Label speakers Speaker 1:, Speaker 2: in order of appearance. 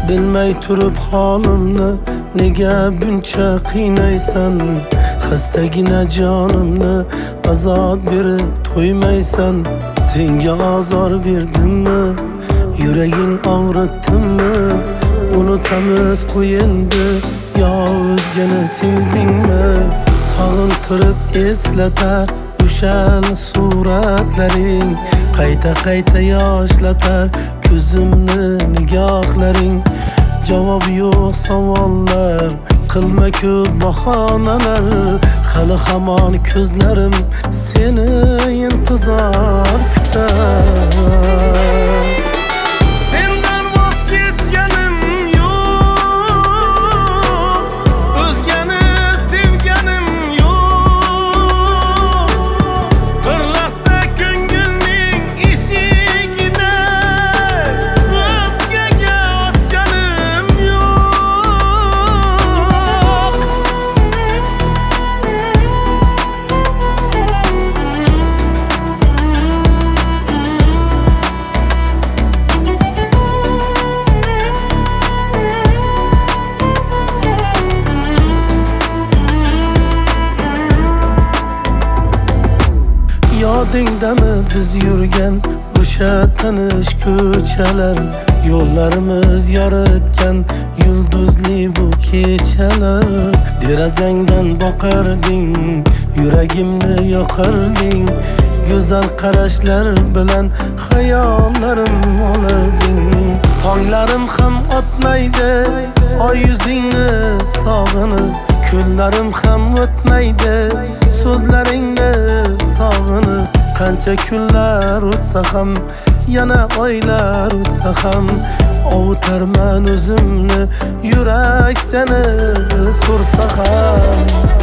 Speaker 1: Bilmay turib holimni nega buncha qiynaysan? Xastagina jonimni azob berib to'ymaysan. Senga azor berdimmi? Yuraging og'ritdimmi? Unutamiz qo'yindi, yo o'zgani sevdingmi? Sog'intirib eslatar o'sha suratlaring, qayta yoshlatar ko'zimni nigohlaring. Javob yo'q savollar, qilma ko'p bahonalar. Hali hamon ko'zlarim seni intizor kutar. Yodingdami biz yurgan o'sha tanish ko'chalar, yo'llarimiz yoritgan yulduzli bu kechalar. Derazangdan boqarding, yuragimni yoqarding, go'zal qarashlar bilan xayollarim olarding. Tonglarim ham o'tmaydi oy yuzingni sog'inib, kunlarim ham o'tmaydi so'zlaringni sog'inib. Qancha kunlar o'tsa ham, yana oylar o'tsa ham, ovutarman o'zimni yurak seni so'rsa ham.